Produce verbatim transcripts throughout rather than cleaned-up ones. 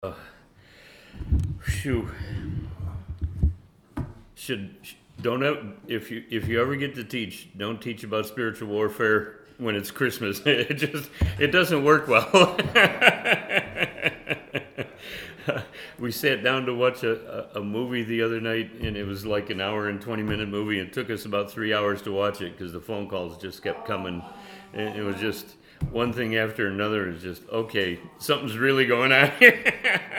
Uh, Phew. Should don't have, if you if you ever get to teach, don't teach about spiritual warfare when it's Christmas. It just it doesn't work well. We sat down to watch a, a, a movie the other night, and it was like an hour and twenty minute movie. It took us about three hours to watch it because the phone calls just kept coming, and it was just one thing after another. Is just okay, something's really going on here.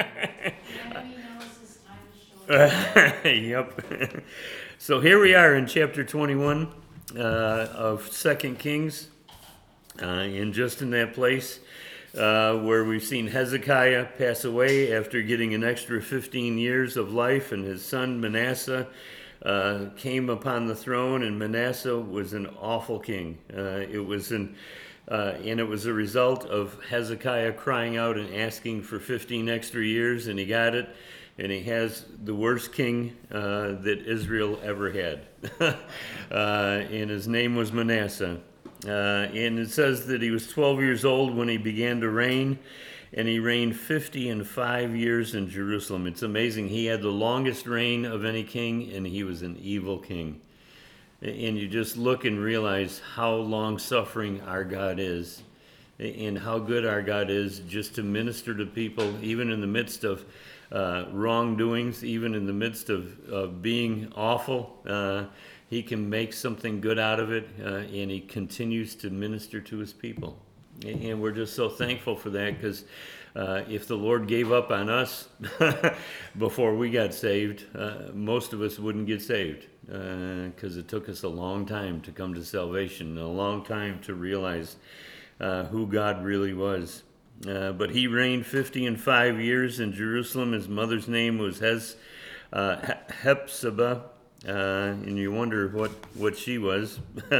Yep. So here we are in chapter twenty-one uh, of Second Kings, uh, and just in that place uh, where we've seen Hezekiah pass away after getting an extra fifteen years of life, and his son Manasseh uh, came upon the throne, and Manasseh was an awful king. Uh, it was an uh, and it was a result of Hezekiah crying out and asking for fifteen extra years, and he got it. And he has the worst king uh, that Israel ever had. uh, and his name was Manasseh. Uh, and it says that he was twelve years old when he began to reign, and he reigned fifty and five years in Jerusalem. It's amazing. He had the longest reign of any king, and he was an evil king. And you just look and realize how long-suffering our God is, and how good our God is just to minister to people, even in the midst of Uh, wrongdoings, even in the midst of, of being awful. Uh, he can make something good out of it, uh, and he continues to minister to his people. And we're just so thankful for that, because uh, if the Lord gave up on us before we got saved, uh, most of us wouldn't get saved, because uh, it took us a long time to come to salvation, a long time to realize uh, who God really was. Uh, but he reigned fifty and five years in Jerusalem. His mother's name was Hez, uh, Hepzibah, uh, and you wonder what, what she was.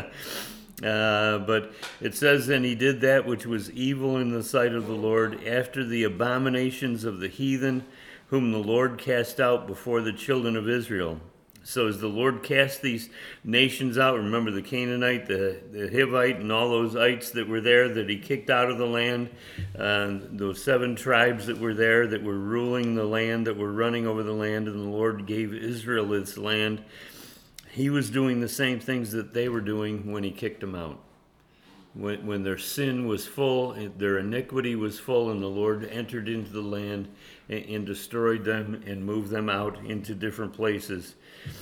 uh, but it says, "And he did that which was evil in the sight of the Lord, after the abominations of the heathen, whom the Lord cast out before the children of Israel." So as the Lord cast these nations out, remember the Canaanite, the, the Hivite, and all those ites that were there that he kicked out of the land, uh, those seven tribes that were there that were ruling the land, that were running over the land, and the Lord gave Israel this land. He was doing the same things that they were doing when he kicked them out. When, when their sin was full, their iniquity was full, and the Lord entered into the land and, and destroyed them and moved them out into different places.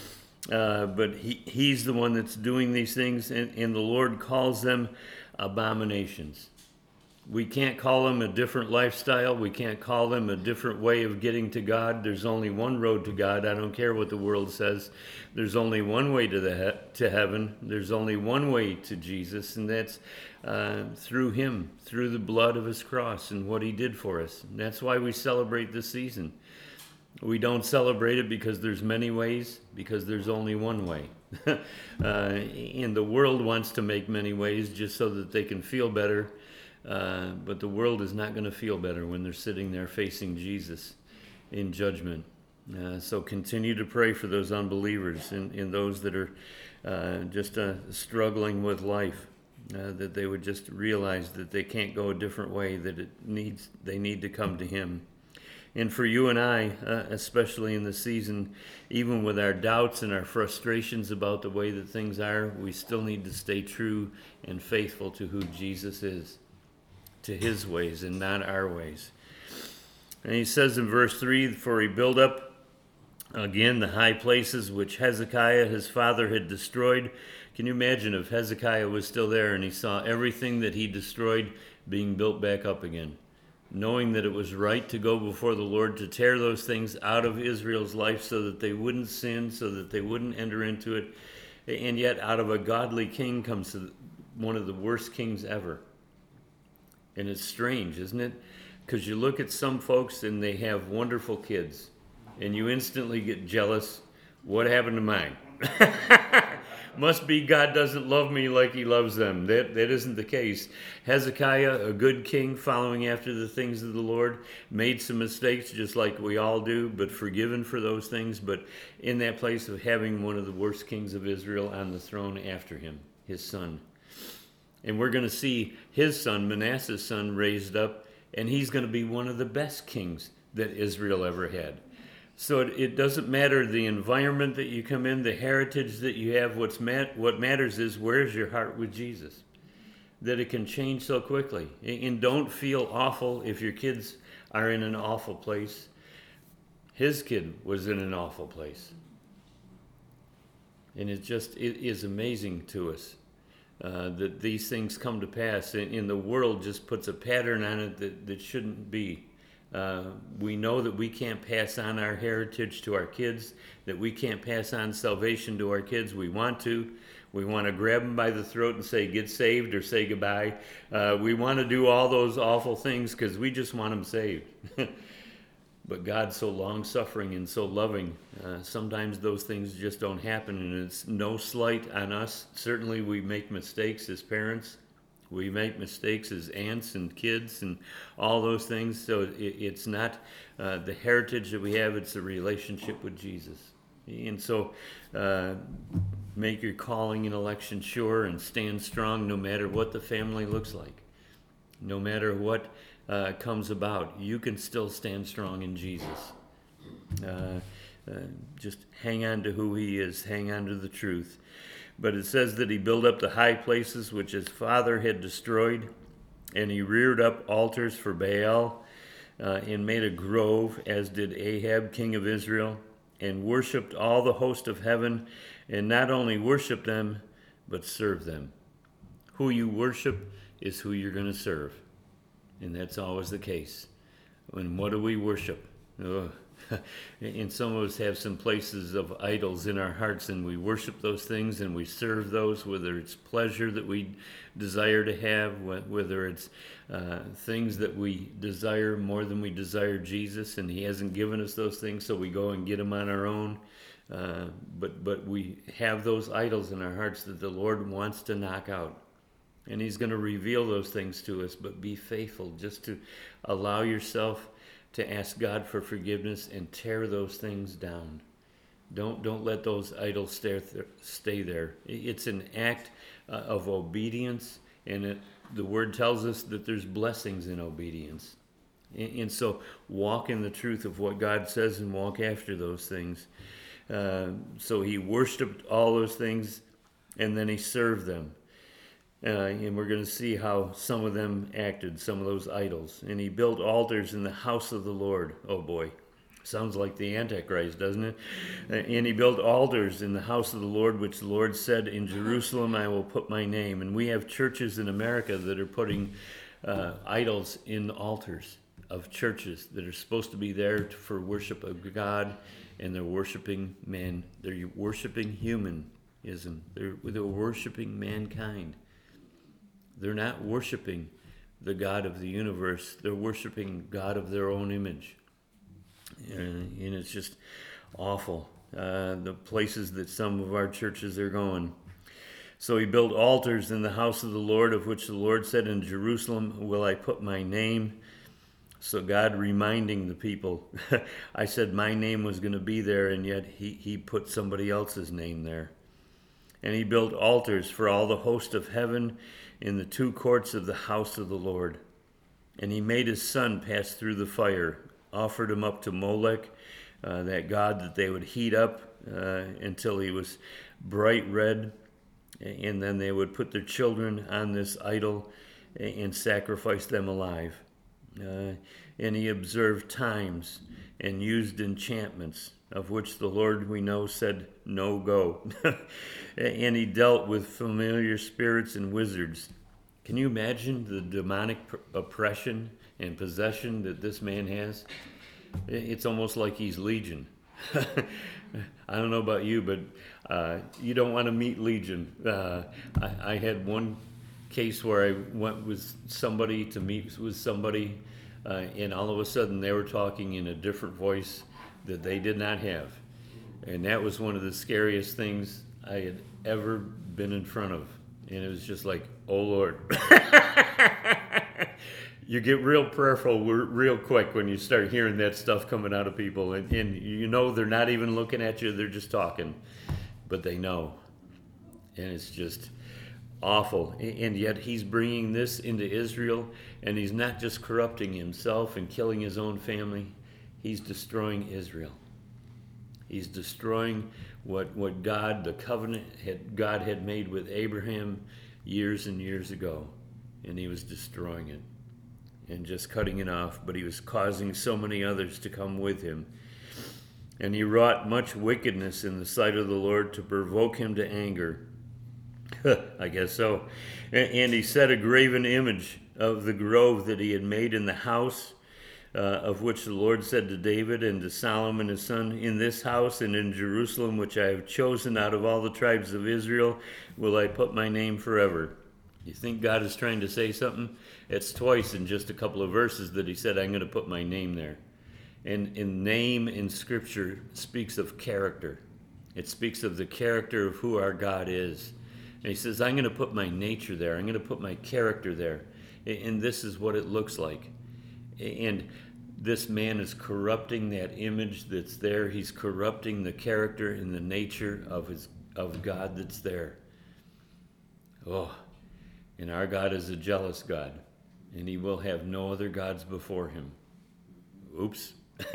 Uh, but he, he's the one that's doing these things, and, and the Lord calls them abominations. We can't call them a different lifestyle. We can't call them a different way of getting to God. There's only one road to God. I don't care what the world says. There's only one way to the he- to heaven. There's only one way to Jesus, and that's uh, through him, through the blood of his cross and what he did for us. And that's why we celebrate this season. We don't celebrate it because there's many ways, because there's only one way. uh, and the world wants to make many ways just so that they can feel better. Uh, but the world is not going to feel better when they're sitting there facing Jesus in judgment. Uh, so continue to pray for those unbelievers and, and those that are uh, just uh, struggling with life, uh, that they would just realize that they can't go a different way, that it needs they need to come to him. And for you and I, uh, especially in this season, even with our doubts and our frustrations about the way that things are, we still need to stay true and faithful to who Jesus is, to his ways and not our ways. And he says in verse three, "For he built up again the high places which Hezekiah his father had destroyed." Can you imagine if Hezekiah was still there and he saw everything that he destroyed being built back up again? Knowing that it was right to go before the Lord to tear those things out of Israel's life so that they wouldn't sin, so that they wouldn't enter into it. And yet out of a godly king comes one of the worst kings ever. And it's strange, isn't it? Because you look at some folks and they have wonderful kids, and you instantly get jealous. What happened to mine? Must be God doesn't love me like he loves them. That that isn't the case. Hezekiah, a good king, following after the things of the Lord, made some mistakes just like we all do, but forgiven for those things. But in that place of having one of the worst kings of Israel on the throne after him, his son. And we're going to see his son, Manasseh's son, raised up, and he's going to be one of the best kings that Israel ever had. So it, it doesn't matter the environment that you come in, the heritage that you have. What's mat- what matters is, where's your heart with Jesus? That it can change so quickly. And don't feel awful if your kids are in an awful place. His kid was in an awful place. And it just it is amazing to us uh, that these things come to pass. And, and the world just puts a pattern on it that, that shouldn't be. Uh, we know that we can't pass on our heritage to our kids, that we can't pass on salvation to our kids. We want to. We want to grab them by the throat and say, get saved, or say goodbye. Uh, we want to do all those awful things because we just want them saved. But God's so long-suffering and so loving. Uh, sometimes those things just don't happen, and it's no slight on us. Certainly we make mistakes as parents. We make mistakes as aunts and kids and all those things. So it, it's not uh, the heritage that we have, it's a relationship with Jesus. And so uh, make your calling and election sure and stand strong no matter what the family looks like. No matter what uh, comes about, you can still stand strong in Jesus. Uh, uh, just hang on to who he is, hang on to the truth. But it says that he built up the high places which his father had destroyed, and he reared up altars for Baal, uh, and made a grove, as did Ahab, king of Israel, and worshipped all the host of heaven, and not only worship them, but serve them. Who you worship is who you're going to serve. And that's always the case. And what do we worship? Oh. And some of us have some places of idols in our hearts, and we worship those things and we serve those, whether it's pleasure that we desire to have, whether it's uh, things that we desire more than we desire Jesus, and he hasn't given us those things, so we go and get them on our own. Uh, but but we have those idols in our hearts that the Lord wants to knock out. And he's going to reveal those things to us, but be faithful just to allow yourself to ask God for forgiveness and tear those things down. Don't don't let those idols stay, stay there. It's an act uh, of obedience, and it, the word tells us that there's blessings in obedience. And, and so walk in the truth of what God says and walk after those things. Uh, so he worshiped all those things, and then he served them. Uh, and we're going to see how some of them acted, some of those idols. And he built altars in the house of the Lord. Oh boy, sounds like the Antichrist, doesn't it? Uh, and he built altars in the house of the Lord, which the Lord said, in Jerusalem I will put my name. And we have churches in America that are putting uh, idols in altars of churches that are supposed to be there for worship of God, and they're worshiping man. They're worshiping humanism. They're, they're worshiping mankind. They're not worshiping the God of the universe. They're worshiping God of their own image. And, and it's just awful, uh, the places that some of our churches are going. So he built altars in the house of the Lord, of which the Lord said, in Jerusalem will I put my name. So God reminding the people, I said my name was going to be there, and yet he, he put somebody else's name there. And he built altars for all the host of heaven in the two courts of the house of the Lord. And he made his son pass through the fire, offered him up to Molech, uh, that god that they would heat up uh, until he was bright red. And then they would put their children on this idol and sacrifice them alive. Uh, and he observed times and used enchantments, of which the Lord, we know, said, no go. And he dealt with familiar spirits and wizards. Can you imagine the demonic oppression and possession that this man has? It's almost like he's Legion. I don't know about you, but uh, you don't want to meet Legion. Uh, I, I had one case where I went with somebody to meet with somebody, uh, and all of a sudden they were talking in a different voice that they did not have. And that was one of the scariest things I had ever been in front of. And it was just like, oh Lord. You get real prayerful real quick when you start hearing that stuff coming out of people. And, and you know they're not even looking at you, they're just talking. But they know. And it's just awful. And yet he's bringing this into Israel, and he's not just corrupting himself and killing his own family. He's destroying Israel. He's destroying what what God, the covenant had God had made with Abraham years and years ago, and he was destroying it and just cutting it off, but he was causing so many others to come with him. And he wrought much wickedness in the sight of the Lord to provoke him to anger. I guess so. And he set a graven image of the grove that he had made in the house, uh, of which the Lord said to David and to Solomon his son, in this house and in Jerusalem, which I have chosen out of all the tribes of Israel, will I put my name forever. You think God is trying to say something? It's twice in just a couple of verses that he said, I'm going to put my name there. And in name in Scripture speaks of character. It speaks of the character of who our God is. And he says, I'm going to put my nature there. I'm going to put my character there. And this is what it looks like. And this man is corrupting that image that's there. He's corrupting the character and the nature of his of God that's there. Oh, and our God is a jealous God, and he will have no other gods before him. Oops.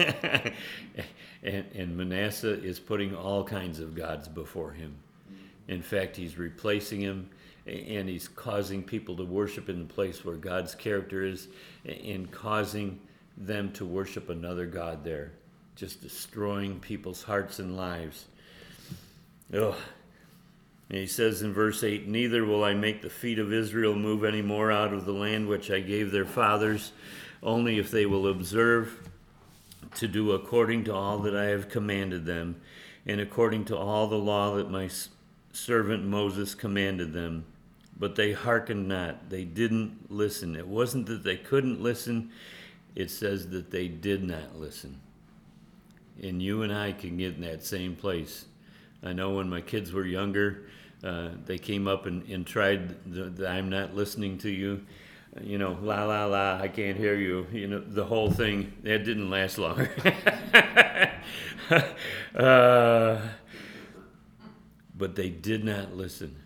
and, and Manasseh is putting all kinds of gods before him. In fact, he's replacing him, and he's causing people to worship in the place where God's character is, and causing them to worship another god there, just destroying people's hearts and lives. Oh. And he says in verse eight, neither will I make the feet of Israel move any more out of the land which I gave their fathers, only if they will observe to do according to all that I have commanded them, and according to all the law that my servant Moses commanded them. But they hearkened not. They didn't listen. It wasn't that they couldn't listen. It says that they did not listen. And you and I can get in that same place. I know when my kids were younger, uh, they came up and, and tried the, the I'm not listening to you. You know, la, la, la, I can't hear you. You know, the whole thing, that didn't last long. uh, but they did not listen.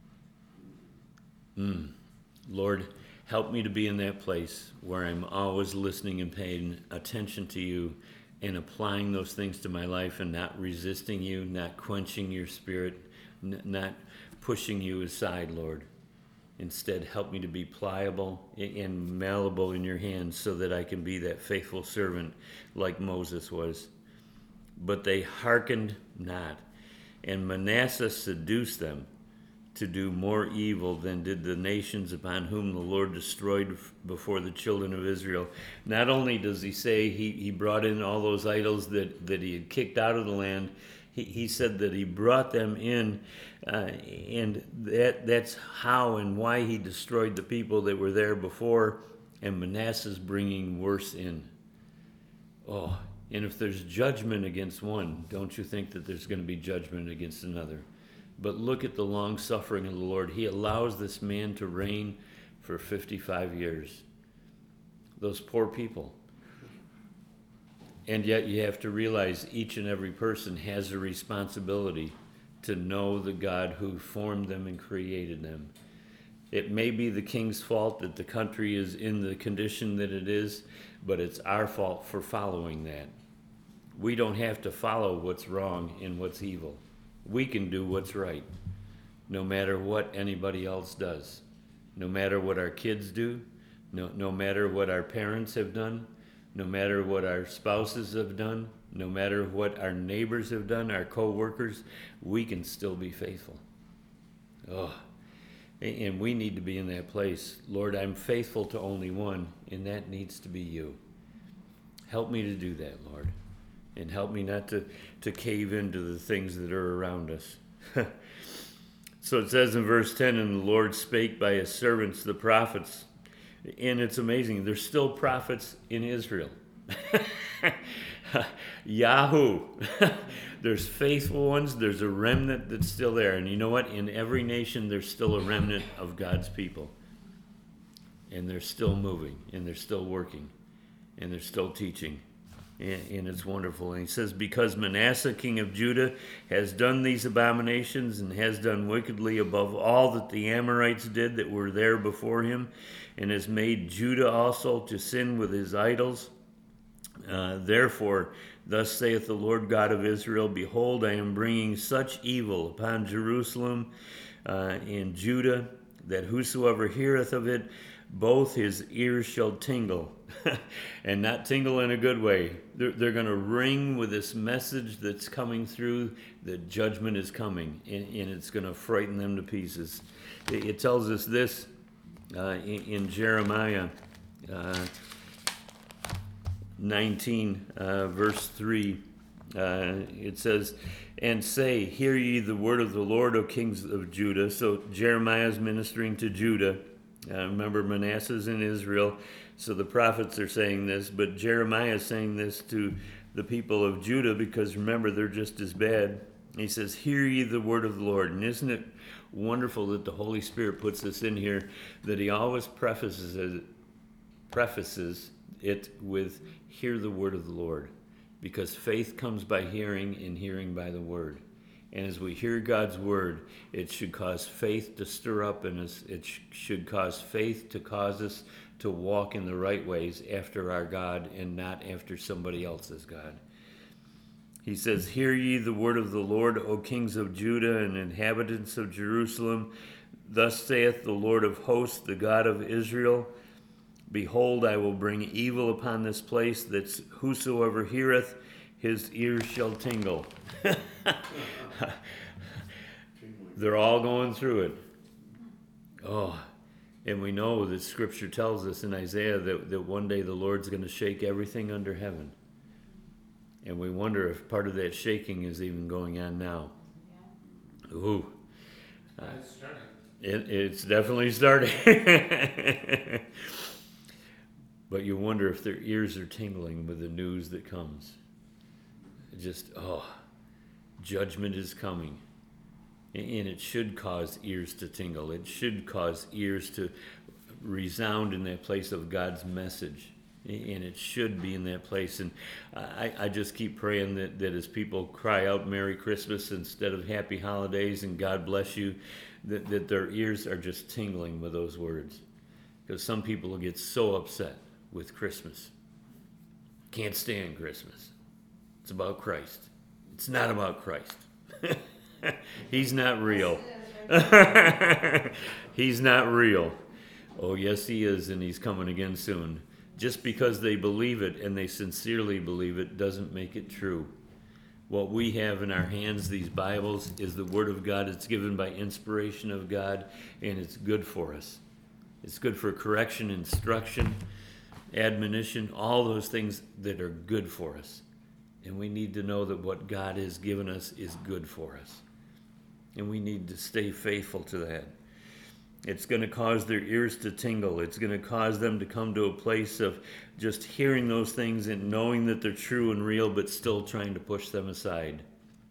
Mm. Lord, help me to be in that place where I'm always listening and paying attention to you and applying those things to my life and not resisting you, not quenching your spirit, n- not pushing you aside, Lord. Instead, help me to be pliable and malleable in your hands so that I can be that faithful servant like Moses was. But they hearkened not, and Manasseh seduced them to do more evil than did the nations upon whom the Lord destroyed before the children of Israel. Not only does he say he, he brought in all those idols that, that he had kicked out of the land, he, he said that he brought them in, uh, and that that's how and why he destroyed the people that were there before, and Manasseh's bringing worse in. Oh, and if there's judgment against one, don't you think that there's going to be judgment against another? But look at the long suffering of the Lord. He allows this man to reign for fifty-five years. Those poor people. And yet you have to realize each and every person has a responsibility to know the God who formed them and created them. It may be the king's fault that the country is in the condition that it is, but it's our fault for following that. We don't have to follow what's wrong and what's evil. We can do what's right, no matter what anybody else does, no matter what our kids do, no, no matter what our parents have done, no matter what our spouses have done, no matter what our neighbors have done, our co-workers, we can still be faithful. Oh, and we need to be in that place. Lord, I'm faithful to only one, and that needs to be you. Help me to do that, Lord. And help me not to, to cave into the things that are around us. So it says in verse ten, and the Lord spake by his servants, the prophets. And it's amazing. There's still prophets in Israel. Yahoo! There's faithful ones. There's a remnant that's still there. And you know what? In every nation, there's still a remnant of God's people. And they're still moving. And they're still working. And they're still teaching. And it's wonderful. And he says, because Manasseh, king of Judah, has done these abominations and has done wickedly above all that the Amorites did that were there before him, and has made Judah also to sin with his idols, Uh, Therefore, thus saith the Lord God of Israel, Behold, I am bringing such evil upon Jerusalem uh, and Judah, that whosoever heareth of it, both his ears shall tingle, and not tingle in a good way. They're, they're going to ring with this message that's coming through, that judgment is coming, and, and it's going to frighten them to pieces. It, it tells us this uh, in, in Jeremiah uh, nineteen, uh, verse three. Uh, it says, and say, hear ye the word of the Lord, O kings of Judah. So Jeremiah is ministering to Judah. Uh, remember, Manasseh's in Israel, so the prophets are saying this, but Jeremiah is saying this to the people of Judah, because remember, they're just as bad. He says, hear ye the word of the Lord. And isn't it wonderful that the Holy Spirit puts this in here, that he always prefaces it, prefaces it with, hear the word of the Lord. Because faith comes by hearing, and hearing by the word. And as we hear God's word, it should cause faith to stir up in us. It sh- should cause faith to cause us to walk in the right ways after our God and not after somebody else's God. He says, hear ye the word of the Lord, O kings of Judah and inhabitants of Jerusalem. Thus saith the Lord of hosts, the God of Israel, Behold, I will bring evil upon this place, that whosoever heareth, his ears shall tingle. They're all going through it. Oh, and we know that Scripture tells us in Isaiah that, that one day the Lord's going to shake everything under heaven. And we wonder if part of that shaking is even going on now. Ooh. Uh, It's starting. it, it's definitely starting. But you wonder if their ears are tingling with the news that comes. Just, oh, judgment is coming. And it should cause ears to tingle. It should cause ears to resound in that place of God's message. And it should be in that place. And I, I just keep praying that, that as people cry out Merry Christmas instead of Happy Holidays and God bless you, that, that their ears are just tingling with those words. Because some people will get so upset with Christmas. Can't stand Christmas. It's about Christ. It's not about Christ. He's not real. He's not real. Oh, yes, he is, and he's coming again soon. Just because they believe it and they sincerely believe it doesn't make it true. What we have in our hands, these Bibles, is the Word of God. It's given by inspiration of God, and it's good for us. It's good for correction, instruction, admonition, all those things that are good for us. And we need to know that what God has given us is good for us. And we need to stay faithful to that. It's going to cause their ears to tingle. It's going to cause them to come to a place of just hearing those things and knowing that they're true and real, but still trying to push them aside.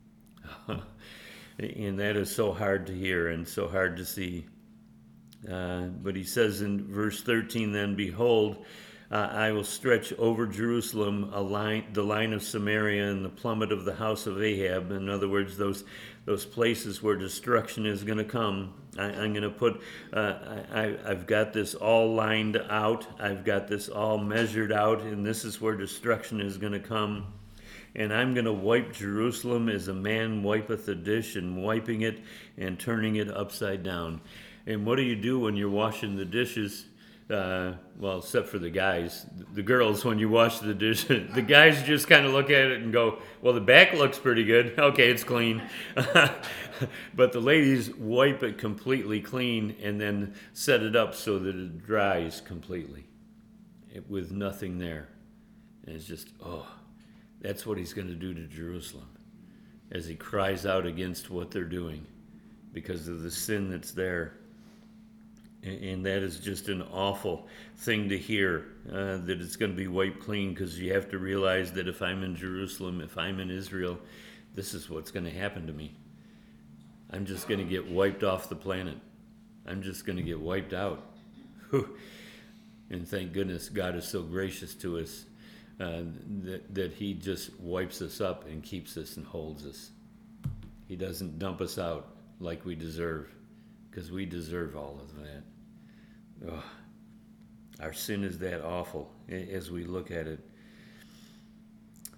And that is so hard to hear and so hard to see. Uh, but he says in verse thirteen, then, Behold, uh, I will stretch over Jerusalem a line, the line of Samaria and the plummet of the house of Ahab. In other words, those those places where destruction is going to come. I, I'm going to put, uh, I, I've got this all lined out. I've got this all measured out, and this is where destruction is going to come. And I'm going to wipe Jerusalem as a man wipeth a dish, and wiping it and turning it upside down. And what do you do when you're washing the dishes? Uh, well, except for the guys. The girls, when you wash the dishes, the guys just kind of look at it and go, well, the back looks pretty good. Okay, it's clean. But the ladies wipe it completely clean and then set it up so that it dries completely it, with nothing there. And it's just, oh, that's what he's going to do to Jerusalem as he cries out against what they're doing because of the sin that's there. And that is just an awful thing to hear, uh, that it's going to be wiped clean, because you have to realize that if I'm in Jerusalem, if I'm in Israel, this is what's going to happen to me. I'm just going to get wiped off the planet. I'm just going to get wiped out. And thank goodness God is so gracious to us uh, that, that he just wipes us up and keeps us and holds us. He doesn't dump us out like we deserve, because we deserve all of that. Oh, our sin is that awful as we look at it.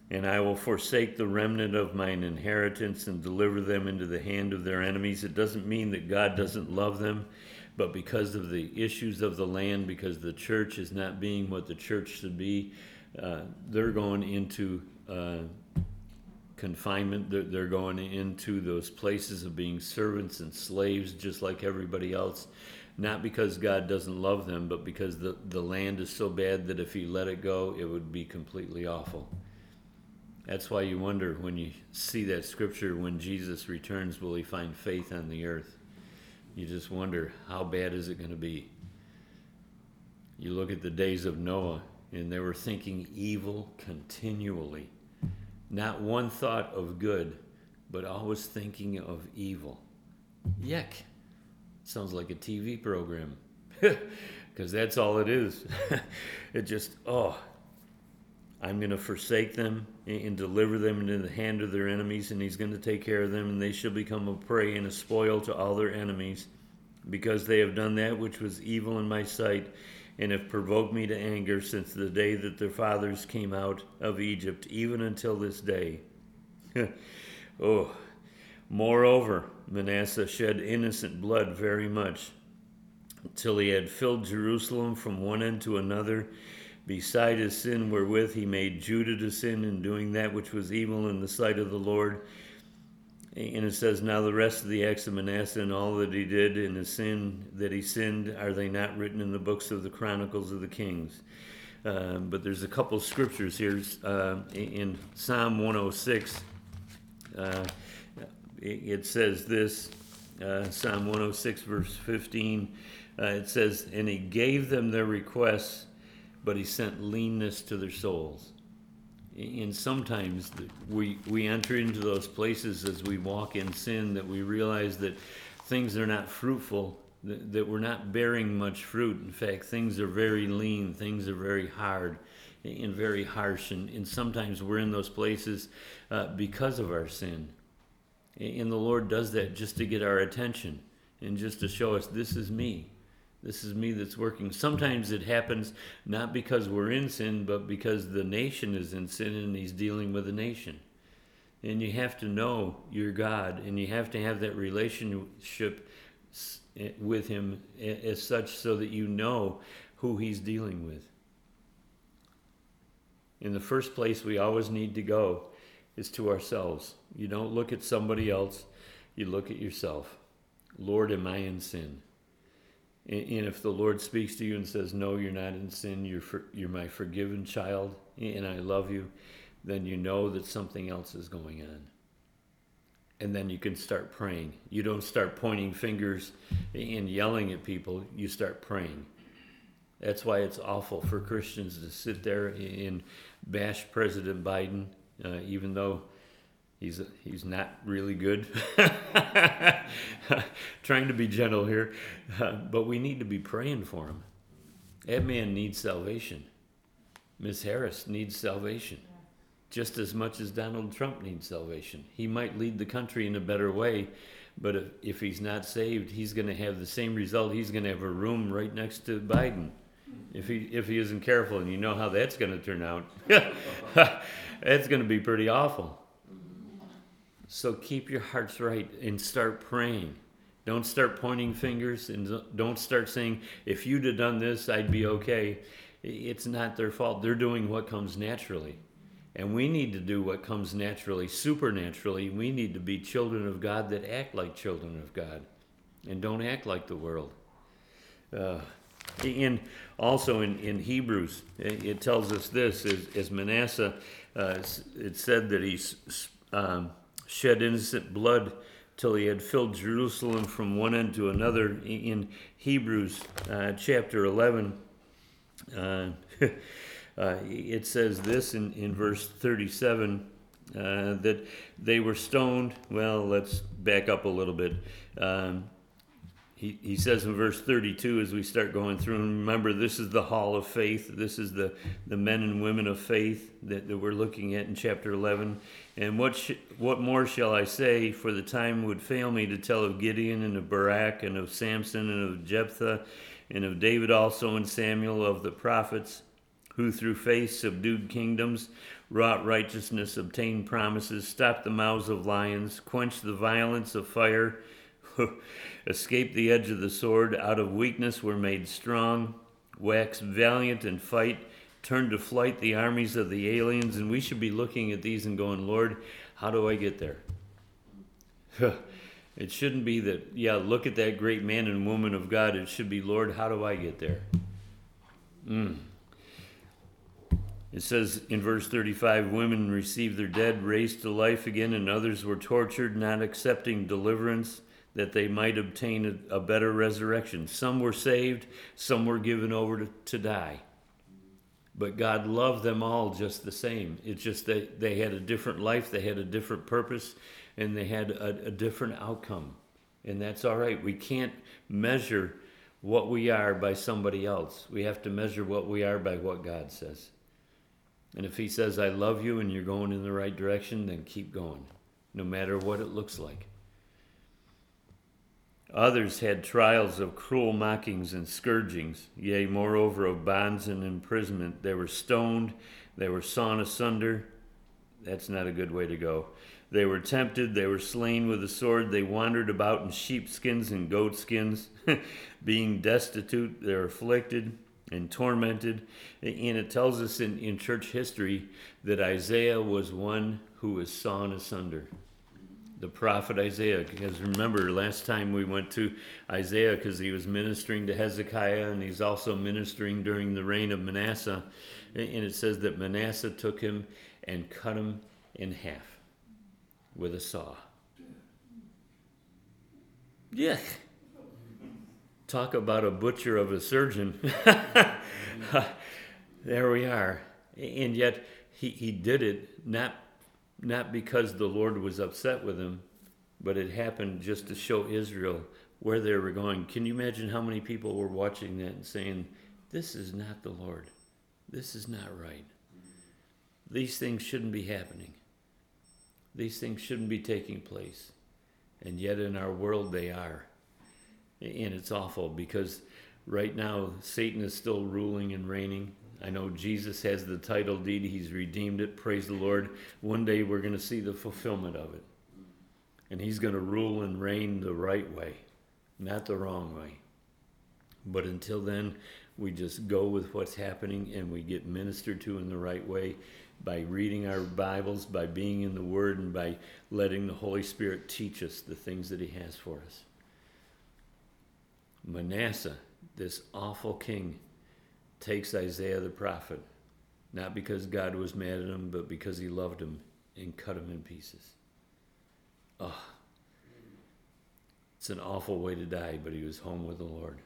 And I will forsake the remnant of mine inheritance and deliver them into the hand of their enemies. It doesn't mean that God doesn't love them, but because of the issues of the land, because the church is not being what the church should be, uh, they're going into uh, confinement. They're, they're going into those places of being servants and slaves, just like everybody else. Not because God doesn't love them, but because the, the land is so bad that if he let it go, it would be completely awful. That's why you wonder when you see that scripture, when Jesus returns, will he find faith on the earth? You just wonder, how bad is it going to be? You look at the days of Noah, and they were thinking evil continually. Not one thought of good, but always thinking of evil. Yuck. Sounds like a T V program. Because that's all it is. It just, oh... I'm going to forsake them and deliver them into the hand of their enemies, and he's going to take care of them, and they shall become a prey and a spoil to all their enemies, because they have done that which was evil in my sight, and have provoked me to anger since the day that their fathers came out of Egypt, even until this day. Oh, moreover, Manasseh shed innocent blood very much, till he had filled Jerusalem from one end to another, beside his sin wherewith he made Judah to sin in doing that which was evil in the sight of the Lord. And it says, now the rest of the acts of Manasseh and all that he did in the sin that he sinned, are they not written in the books of the Chronicles of the Kings? Uh, but there's a couple scriptures here uh, in Psalm one oh six. Uh, it says this, uh, Psalm one oh six verse fifteen. Uh, it says, and he gave them their requests, but he sent leanness to their souls. And sometimes we we enter into those places as we walk in sin that we realize that things are not fruitful, that, that we're not bearing much fruit. In fact, things are very lean, things are very hard and very harsh. And, and sometimes we're in those places uh, because of our sin. And the Lord does that just to get our attention and just to show us, this is me. This is me that's working. Sometimes it happens not because we're in sin, but because the nation is in sin and he's dealing with the nation. And you have to know your God, and you have to have that relationship with him as such so that you know who he's dealing with. In the first place we always need to go is to ourselves. You don't look at somebody else, you look at yourself. Lord, am I in sin? And if the Lord speaks to you and says, no, you're not in sin, you're for, you're my forgiven child, and I love you, then you know that something else is going on. And then you can start praying. You don't start pointing fingers and yelling at people, you start praying. That's why it's awful for Christians to sit there and bash President Biden, uh, even though He's he's not really good. Trying to be gentle here. Uh, but we need to be praying for him. That man needs salvation. Miss Harris needs salvation. Just as much as Donald Trump needs salvation. He might lead the country in a better way, but if, if he's not saved, he's going to have the same result. He's going to have a room right next to Biden. If he if he isn't careful, and you know how that's going to turn out. That's going to be pretty awful. So keep your hearts right and start praying. Don't start pointing fingers and don't start saying, if you'd have done this, I'd be okay. It's not their fault. They're doing what comes naturally. And we need to do what comes naturally, supernaturally. We need to be children of God that act like children of God and don't act like the world. Uh, and also in, in Hebrews, it tells us this, as, as Manasseh, uh, it said that he's... Um, shed innocent blood till he had filled Jerusalem from one end to another. In Hebrews uh, chapter eleven, uh, uh, it says this in, in verse thirty-seven, uh, that they were stoned. Well, let's back up a little bit. Um, He, he says in verse thirty-two, as we start going through, and remember, this is the hall of faith. This is the, the men and women of faith that, that we're looking at in chapter eleven. And what sh- what more shall I say? For the time would fail me to tell of Gideon and of Barak and of Samson and of Jephthah and of David also and Samuel, of the prophets, who through faith subdued kingdoms, wrought righteousness, obtained promises, stopped the mouths of lions, quenched the violence of fire, escaped the edge of the sword, out of weakness were made strong, waxed valiant in fight, turned to flight the armies of the aliens. And we should be looking at these and going, Lord, how do I get there? It shouldn't be that, yeah, look at that great man and woman of God. It should be, Lord, how do I get there? Mm. It says in verse thirty-five, women received their dead raised to life again, and others were tortured, not accepting deliverance, that they might obtain a, a better resurrection. Some were saved, some were given over to, to die. But God loved them all just the same. It's just that they had a different life, they had a different purpose, and they had a, a different outcome. And that's all right. We can't measure what we are by somebody else. We have to measure what we are by what God says. And if he says, I love you, and you're going in the right direction, then keep going, no matter what it looks like. Others had trials of cruel mockings and scourgings, yea, moreover of bonds and imprisonment. They were stoned, they were sawn asunder. That's not a good way to go. They were tempted, they were slain with the sword. They wandered about in sheepskins and goatskins, being destitute, they're afflicted and tormented. And it tells us in, in church history that Isaiah was one who was sawn asunder. The prophet Isaiah, because remember last time we went to Isaiah because he was ministering to Hezekiah, and he's also ministering during the reign of Manasseh. And it says that Manasseh took him and cut him in half with a saw. Yeah. Talk about a butcher of a surgeon. There we are. And yet he, he did it not Not because the Lord was upset with him, but it happened just to show Israel where they were going. Can you imagine how many people were watching that and saying, this is not the Lord. This is not right. These things shouldn't be happening. These things shouldn't be taking place. And yet in our world they are. And it's awful because right now Satan is still ruling and reigning. I know Jesus has the title deed. He's redeemed it. Praise the Lord. One day we're going to see the fulfillment of it. And he's going to rule and reign the right way, not the wrong way. But until then, we just go with what's happening and we get ministered to in the right way by reading our Bibles, by being in the Word, and by letting the Holy Spirit teach us the things that he has for us. Manasseh, this awful king, takes Isaiah the prophet, not because God was mad at him, but because he loved him, and cut him in pieces. Oh, it's an awful way to die, but he was home with the Lord.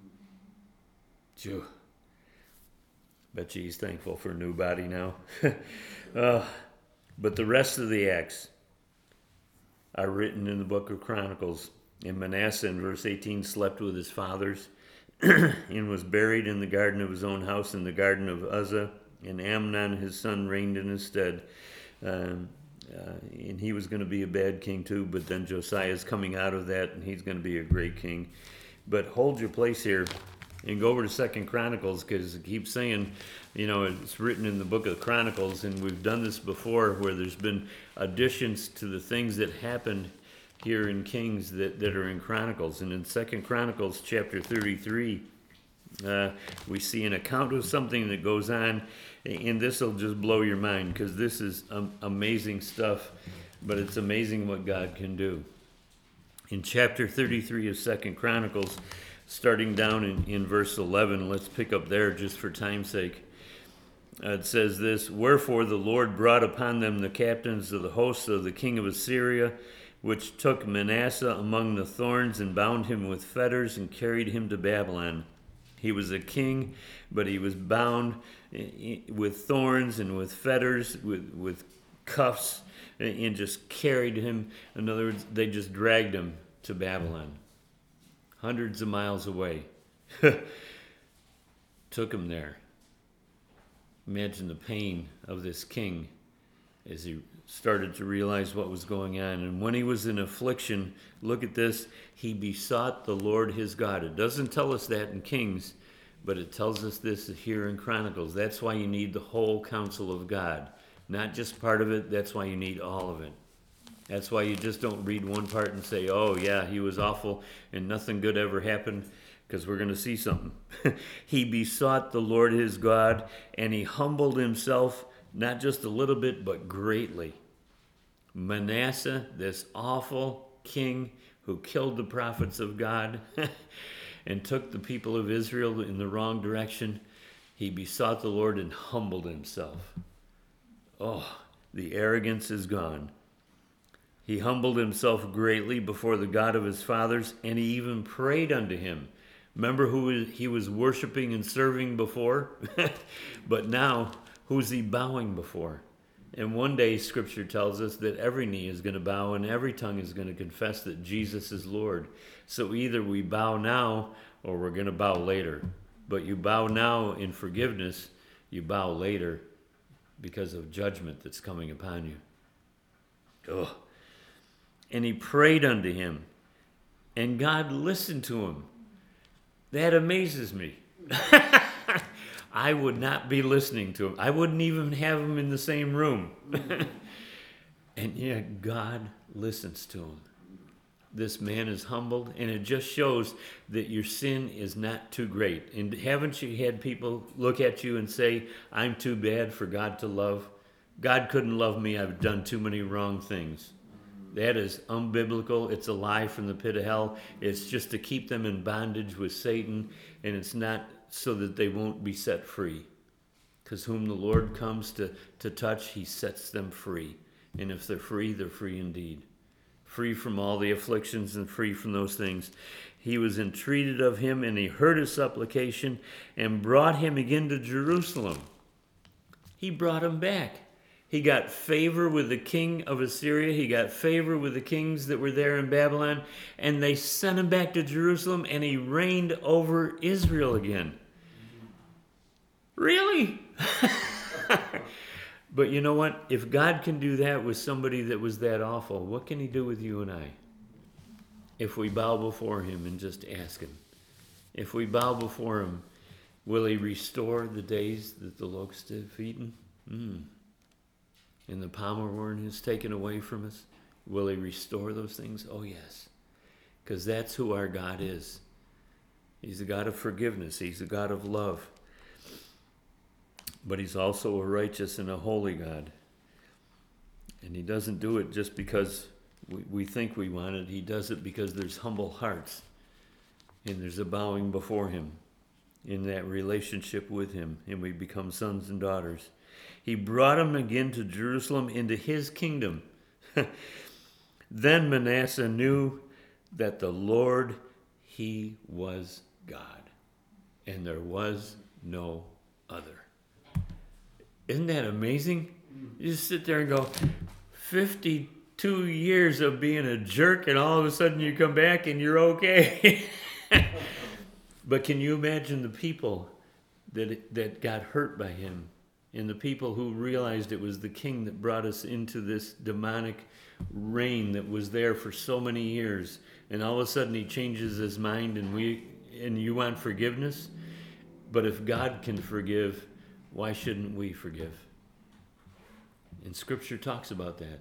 Phew. Bet you he's thankful for a new body now. uh, but the rest of the acts are written in the book of Chronicles. And Manasseh, in verse eighteen, slept with his fathers, and was buried in the garden of his own house, in the garden of Uzzah, and Amnon his son reigned in his stead. Um, uh, and he was going to be a bad king too, but then Josiah's coming out of that, and he's going to be a great king. But hold your place here and go over to Second Chronicles, because it keeps saying, you know, it's written in the book of Chronicles, and we've done this before where there's been additions to the things that happened here in Kings that, that are in Chronicles. And in Second Chronicles chapter thirty-three, uh, we see an account of something that goes on, and this will just blow your mind, because this is um, amazing stuff, but it's amazing what God can do. In chapter thirty-three of Second Chronicles, starting down in, in verse eleven, let's pick up there just for time's sake. Uh, it says this, wherefore the Lord brought upon them the captains of the hosts of the king of Assyria, which took Manasseh among the thorns and bound him with fetters and carried him to Babylon. He was a king, but he was bound with thorns and with fetters, with, with cuffs, and just carried him. In other words, they just dragged him to Babylon, hundreds of miles away. Took him there. Imagine the pain of this king as he started to realize what was going on. And when he was in affliction, look at this, he besought the Lord his God. It doesn't tell us that in Kings, But it tells us this here in Chronicles. That's why you need the whole counsel of God. Not just part of it, that's why you need all of it. That's why you just don't read one part and say, oh yeah, he was awful and nothing good ever happened, because we're going to see something. He besought the Lord his God, and he humbled himself, not just a little bit, but greatly. Manasseh, this awful king who killed the prophets of God and took the people of Israel in the wrong direction, he besought the Lord and humbled himself. Oh, the arrogance is gone. He humbled himself greatly before the God of his fathers, and he even prayed unto him. Remember who he was worshiping and serving before? But now, who's he bowing before? And one day, Scripture tells us that every knee is going to bow and every tongue is going to confess that Jesus is Lord. So either we bow now or we're going to bow later. But you bow now in forgiveness, you bow later because of judgment that's coming upon you. Ugh. And he prayed unto him, and God listened to him. That amazes me. I would not be listening to him. I wouldn't even have him in the same room. And yet God listens to him. This man is humbled, and it just shows that your sin is not too great. And haven't you had people look at you and say, I'm too bad for God to love? God couldn't love me. I've done too many wrong things. That is unbiblical. It's a lie from the pit of hell. It's just to keep them in bondage with Satan, and it's not so that they won't be set free. Because whom the Lord comes to, to touch, he sets them free. And if they're free, they're free indeed. Free from all the afflictions and free from those things. He was entreated of him, and he heard his supplication and brought him again to Jerusalem. He brought him back. He got favor with the king of Assyria. He got favor with the kings that were there in Babylon. And they sent him back to Jerusalem, and he reigned over Israel again. Really? But you know what? If God can do that with somebody that was that awful, what can he do with you and I? If we bow before him and just ask him. If we bow before him, will he restore the days that the locusts have eaten? Mm. And the palmer worm is taken away from us? Will he restore those things? Oh, yes. Because that's who our God is. He's a God of forgiveness. He's a God of love. But he's also a righteous and a holy God. And he doesn't do it just because we, we think we want it. He does it because there's humble hearts. And there's a bowing before him in that relationship with him. And we become sons and daughters. He brought him again to Jerusalem into his kingdom. Then Manasseh knew that the Lord, he was God, and there was no other. Isn't that amazing? You just sit there and go, fifty-two years of being a jerk, and all of a sudden you come back and you're okay. But can you imagine the people that that got hurt by him? And the people who realized it was the king that brought us into this demonic reign that was there for so many years. And all of a sudden he changes his mind, and we and you want forgiveness? But if God can forgive, why shouldn't we forgive? And Scripture talks about that.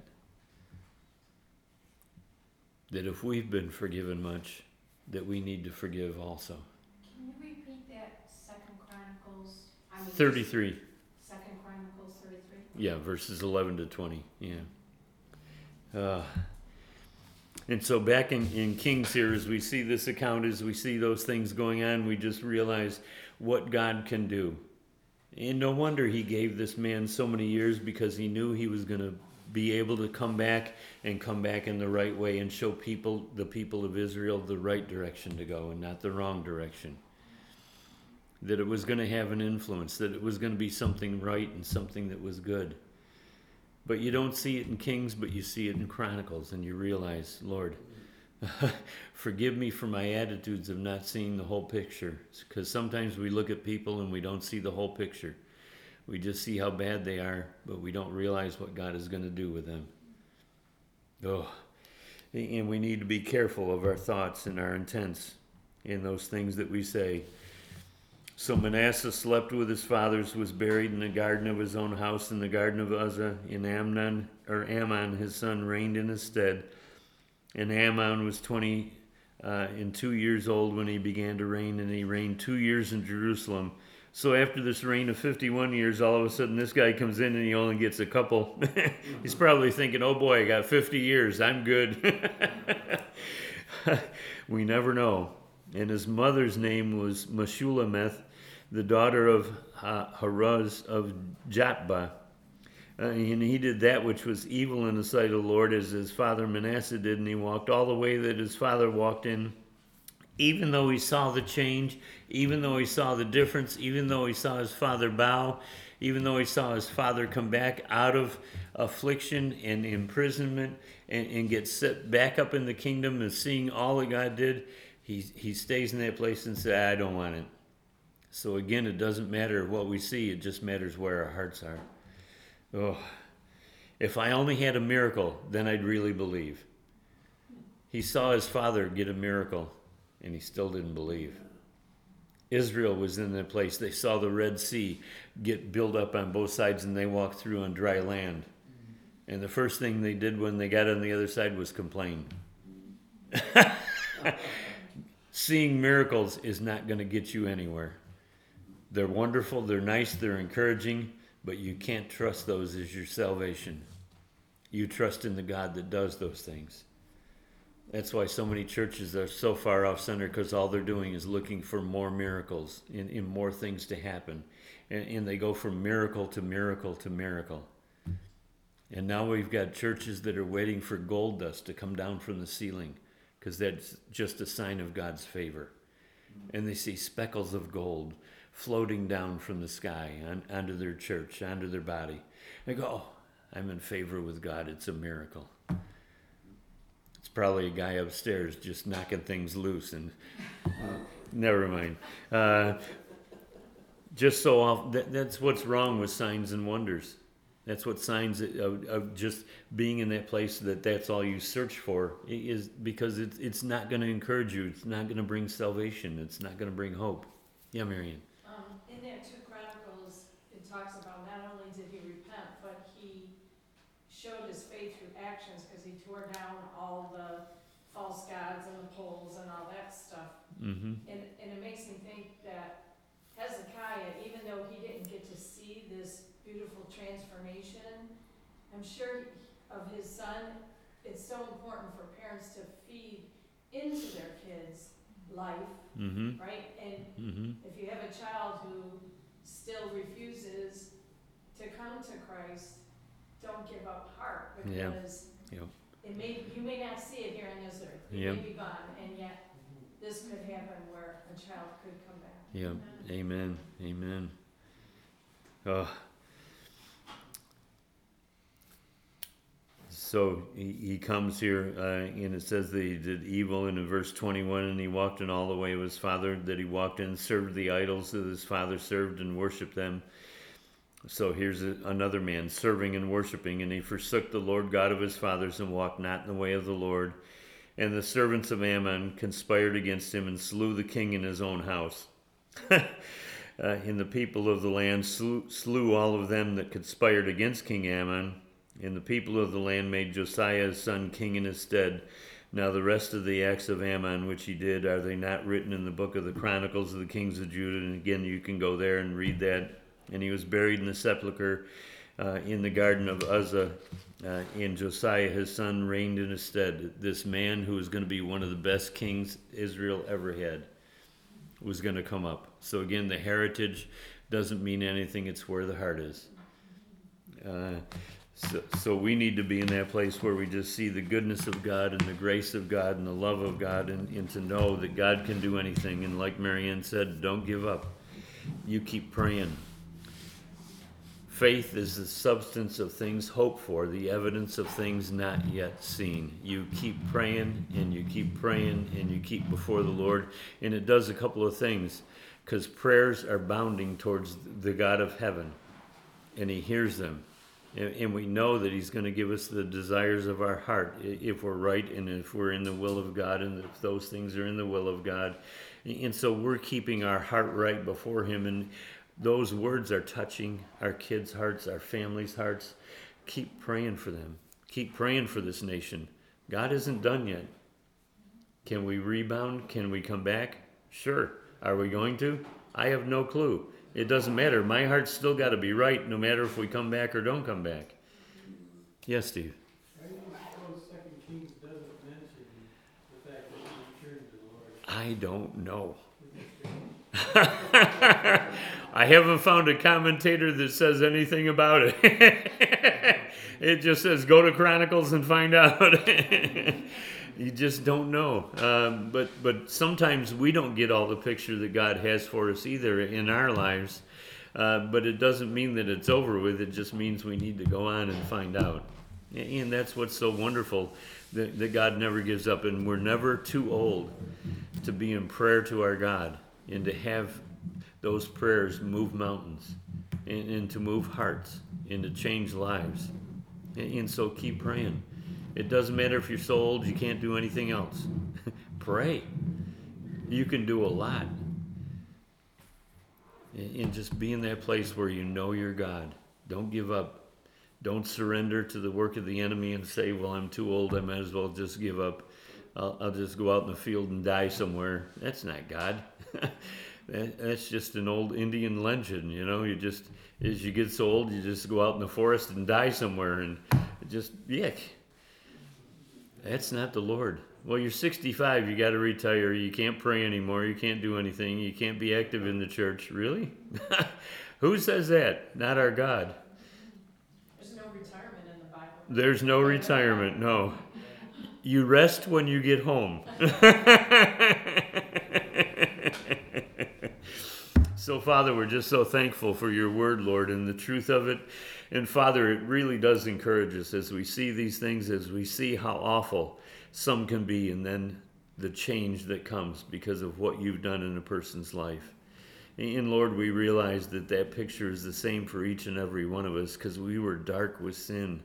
That if we've been forgiven much, that we need to forgive also. Can you repeat that Second Chronicles? I mean, thirty-three. Second Chronicles thirty-three? Yeah, verses eleven to twenty. Yeah. Uh, and so back in, in Kings here, as we see this account, as we see those things going on, we just realize what God can do. And no wonder he gave this man so many years, because he knew he was going to be able to come back and come back in the right way and show people, the people of Israel, the right direction to go and not the wrong direction. That it was going to have an influence, that it was going to be something right and something that was good. But you don't see it in Kings, but you see it in Chronicles, and you realize, Lord, forgive me for my attitudes of not seeing the whole picture. Because sometimes we look at people and we don't see the whole picture. We just see how bad they are, but we don't realize what God is going to do with them. Oh, and we need to be careful of our thoughts and our intents in those things that we say. So Manasseh slept with his fathers, was buried in the garden of his own house in the garden of Uzzah. In Amnon, or Ammon, his son, reigned in his stead. And Ammon was twenty uh, and two years old when he began to reign, and he reigned two years in Jerusalem. So after this reign of fifty-one years, all of a sudden this guy comes in and he only gets a couple. He's probably thinking, oh boy, I got fifty years, I'm good. We never know. And his mother's name was Meshulameth, the daughter of Haruz of Jatbah. Uh, and he did that which was evil in the sight of the Lord, as his father Manasseh did, and he walked all the way that his father walked in. Even though he saw the change, even though he saw the difference, even though he saw his father bow, even though he saw his father come back out of affliction and imprisonment and, and get set back up in the kingdom and seeing all that God did, he, he stays in that place and says, I don't want it. So again, it doesn't matter what we see, it just matters where our hearts are. Oh, if I only had a miracle, then I'd really believe. He saw his father get a miracle, and he still didn't believe. Israel was in that place. They saw the Red Sea get built up on both sides, and they walked through on dry land. And the first thing they did when they got on the other side was complain. Seeing miracles is not going to get you anywhere. They're wonderful, they're nice, they're encouraging, but you can't trust those as your salvation. You trust in the God that does those things. That's why so many churches are so far off center, because all they're doing is looking for more miracles and, and more things to happen. And, and they go from miracle to miracle to miracle. And now we've got churches that are waiting for gold dust to come down from the ceiling, because that's just a sign of God's favor. And they see speckles of gold floating down from the sky on, onto their church, onto their body. They go, oh, I'm in favor with God. It's a miracle. It's probably a guy upstairs just knocking things loose, and uh, never mind. Uh, just so often, that, that's what's wrong with signs and wonders. That's what signs of, of just being in that place, that that's all you search for, is because it's, it's not going to encourage you. It's not going to bring salvation. It's not going to bring hope. Yeah, Marianne. Um, in that two Chronicles, it talks about not only did he repent, but he showed his faith through actions, because he tore down all the false gods and the poles and all that stuff. Mm-hmm. And, and it makes me think that Hezekiah, even though he didn't get to see this beautiful transformation, I'm sure of his son, it's so important for parents to feed into their kids' life, Mm-hmm. right? And Mm-hmm. if you have a child who still refuses to come to Christ, don't give up heart, Yeah. because Yep. it may, you may not see it here on this earth. It Yep. may be gone, and yet this could happen where a child could come back. Yeah. Amen. Amen. Oh. So he, he comes here, uh, and it says that he did evil, and in verse twenty-one, and he walked in all the way of his father, that he walked in, served the idols that his father served, and worshipped them. So here's a, another man serving and worshiping, and he forsook the Lord God of his fathers, and walked not in the way of the Lord. And the servants of Ammon conspired against him, and slew the king in his own house. uh, and the people of the land slew, slew all of them that conspired against King Ammon. And the people of the land made Josiah his son king in his stead. Now the rest of the acts of Ammon which he did, are they not written in the book of the Chronicles of the kings of Judah? And again, you can go there and read that. And he was buried in the sepulchre uh, in the garden of Uzzah. Uh, and Josiah his son reigned in his stead. This man, who was going to be one of the best kings Israel ever had, was going to come up. So again, the heritage doesn't mean anything. It's where the heart is. Uh, So, so we need to be in that place where we just see the goodness of God and the grace of God and the love of God, and, and to know that God can do anything. And like Marianne said, don't give up. You keep praying. Faith is the substance of things hoped for, the evidence of things not yet seen. You keep praying, and you keep praying, and you keep before the Lord. And it does a couple of things, because prayers are bounding towards the God of heaven, and he hears them. And, and we know that he's going to give us the desires of our heart i- if we're right and if we're in the will of God and if those things are in the will of God. And so we're keeping our heart right before him, and those words are touching our kids' hearts, our families' hearts. Keep praying for them. Keep praying for this nation. God isn't done yet. Can we rebound? Can we come back? Sure. Are we going to? I have no clue. It doesn't matter. My heart's still got to be right, no matter if we come back or don't come back. Yes, Steve. Why do you suppose Second Kings doesn't mention the fact that he returned to the Lord? I don't know. I haven't found a commentator that says anything about it. It just says go to Chronicles and find out. You just don't know. Um, but but sometimes we don't get all the picture that God has for us either in our lives. Uh, but it doesn't mean that it's over with. It just means we need to go on and find out. And that's what's so wonderful, that, that God never gives up. And we're never too old to be in prayer to our God and to have those prayers move mountains and, and to move hearts and to change lives. And, and so keep praying. It doesn't matter if you're so old you can't do anything else. Pray. You can do a lot. And, and just be in that place where you know you're God. Don't give up. Don't surrender to the work of the enemy and say, well, I'm too old, I might as well just give up. I'll, I'll just go out in the field and die somewhere. That's not God. that, that's just an old Indian legend, you know. You just, as you get so old, you just go out in the forest and die somewhere, and just, yuck. That's not the Lord. Well, you're sixty-five, you got to retire. You can't pray anymore. You can't do anything. You can't be active in the church. Really? Who says that? Not our God. There's no retirement in the Bible. There's no retirement, no. You rest when you get home. So, Father, we're just so thankful for your word, Lord, and the truth of it. And, Father, it really does encourage us as we see these things, as we see how awful some can be, and then the change that comes because of what you've done in a person's life. And, Lord, we realize that that picture is the same for each and every one of us, because we were dark with sin.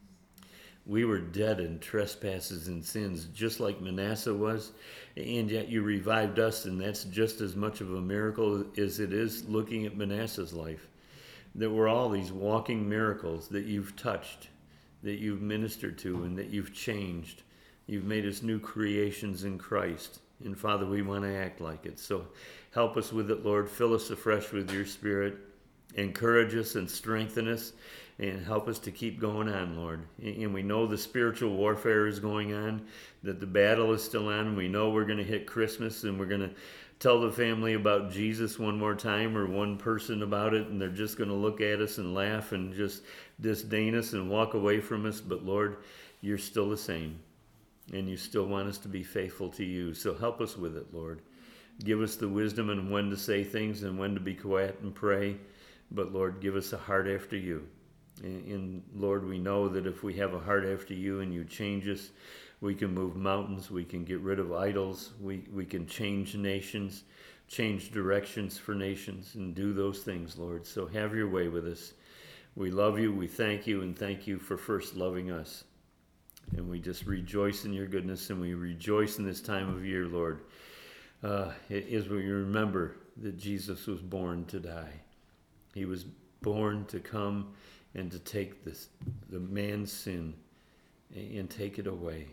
We were dead in trespasses and sins, just like Manasseh was, and yet you revived us, and that's just as much of a miracle as it is looking at Manasseh's life. There were all these walking miracles that you've touched, that you've ministered to, and that you've changed. You've made us new creations in Christ, and Father, we want to act like it. So help us with it, Lord. Fill us afresh with your Spirit. Encourage us and strengthen us, and help us to keep going on, Lord. And we know the spiritual warfare is going on, that the battle is still on. We know we're going to hit Christmas, and we're going to tell the family about Jesus one more time, or one person about it, and they're just going to look at us and laugh and just disdain us and walk away from us. But Lord, you're still the same, and you still want us to be faithful to you. So help us with it, Lord. Give us the wisdom and when to say things and when to be quiet and pray. But Lord, give us a heart after you. And, and Lord, we know that if we have a heart after you and you change us, we can move mountains, we can get rid of idols, we, we can change nations, change directions for nations, and do those things, Lord. So have your way with us. We love you, we thank you, and thank you for first loving us. And we just rejoice in your goodness, and we rejoice in this time of year, Lord, uh, as we remember that Jesus was born to die. He was born to come and to take this, the man's sin and take it away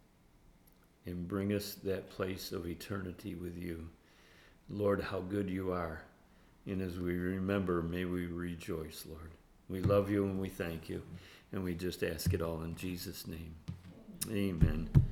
and bring us that place of eternity with you. Lord, how good you are. And as we remember, may we rejoice, Lord. We love you and we thank you. And we just ask it all in Jesus' name. Amen.